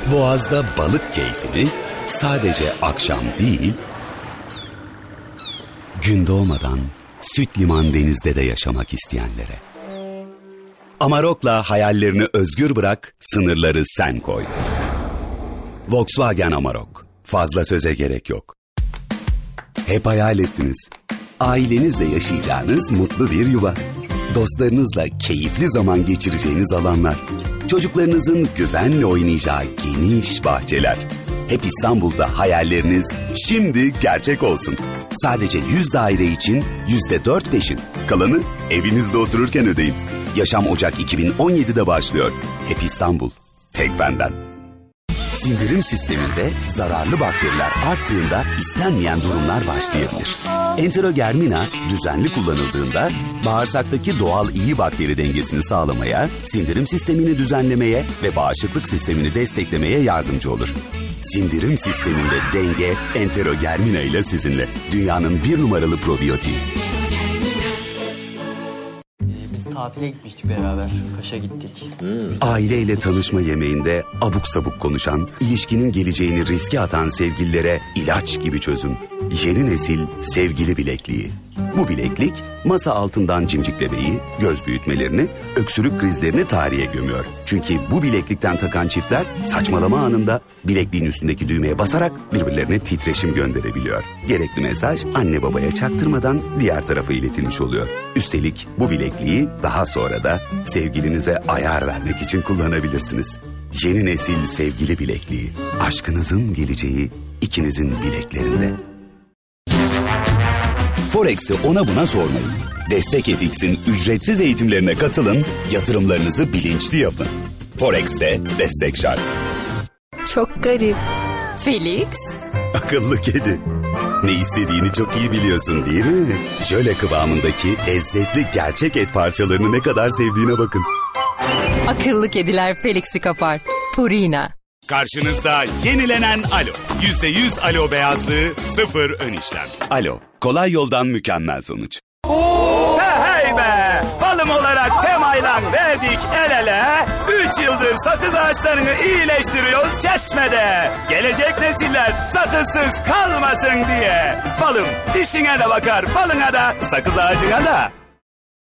Boğaz'da balık keyfini sadece akşam değil, gün doğmadan süt liman denizde de yaşamak isteyenlere. Amarok'la hayallerini özgür bırak, sınırları sen koy. Volkswagen Amarok. Fazla söze gerek yok. Hep hayal ettiniz. Ailenizle yaşayacağınız mutlu bir yuva. Dostlarınızla keyifli zaman geçireceğiniz alanlar. Çocuklarınızın güvenle oynayacağı geniş bahçeler. Hep İstanbul'da hayalleriniz şimdi gerçek olsun. Sadece 100 daire için %4 peşin. Kalanı evinizde otururken ödeyin. Yaşam Ocak 2017'de başlıyor. Hep İstanbul. Tek benden. Sindirim sisteminde zararlı bakteriler arttığında istenmeyen durumlar başlayabilir. Enterogermina düzenli kullanıldığında bağırsaktaki doğal iyi bakteri dengesini sağlamaya, sindirim sistemini düzenlemeye ve bağışıklık sistemini desteklemeye yardımcı olur. Sindirim sisteminde denge Enterogermina ile sizinle. Dünyanın 1 numaralı probiyotiği. Tatile gitmiştik beraber. Kaş'a gittik. Aileyle tanışma yemeğinde abuk sabuk konuşan, ilişkinin geleceğini riske atan sevgililere ilaç gibi çözüm. Yeni nesil sevgili bilekliği. Bu bileklik masa altından cimciklemeyi, göz büyütmelerini, öksürük krizlerini tarihe gömüyor. Çünkü bu bileklikten takan çiftler saçmalama anında bilekliğin üstündeki düğmeye basarak birbirlerine titreşim gönderebiliyor. Gerekli mesaj anne babaya çaktırmadan diğer tarafa iletilmiş oluyor. Üstelik bu bilekliği daha sonra da sevgilinize ayar vermek için kullanabilirsiniz. Yeni nesil sevgili bilekliği. Aşkınızın geleceği ikinizin bileklerinde. Forex'i ona buna sormayın. Destek FX'in ücretsiz eğitimlerine katılın, yatırımlarınızı bilinçli yapın. Forex'te destek şart. Çok garip. Felix? Akıllı kedi. Ne istediğini çok iyi biliyorsun değil mi? Jöle kıvamındaki lezzetli gerçek et parçalarını ne kadar sevdiğine bakın. Akıllı kediler Felix'i kapar. Purina. Karşınızda yenilenen Alo. %100 Alo beyazlığı, 0 ön işlem. Alo, kolay yoldan mükemmel sonuç. Hey be! Falım olarak Temay'la verdik el ele. 3 yıldır sakız ağaçlarını iyileştiriyoruz Çeşme'de. Gelecek nesiller sakızsız kalmasın diye. Falım işine de bakar, falına da, sakız ağacına da.